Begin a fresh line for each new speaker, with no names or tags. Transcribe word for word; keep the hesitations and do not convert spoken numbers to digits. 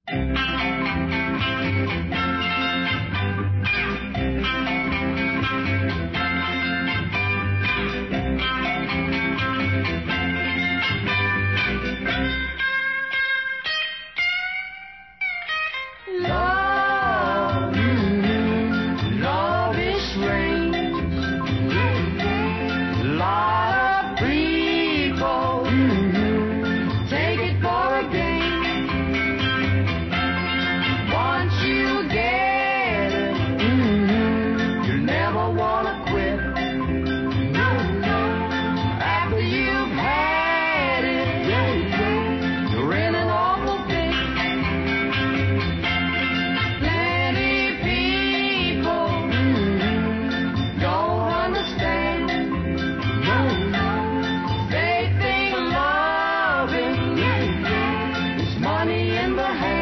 Love, love is strange. Lot of people take it for a game. Once you get it, you never wanna quit. After you've had it, you're in an awful fix. Plenty people don't understand. They think loving is money in the hand.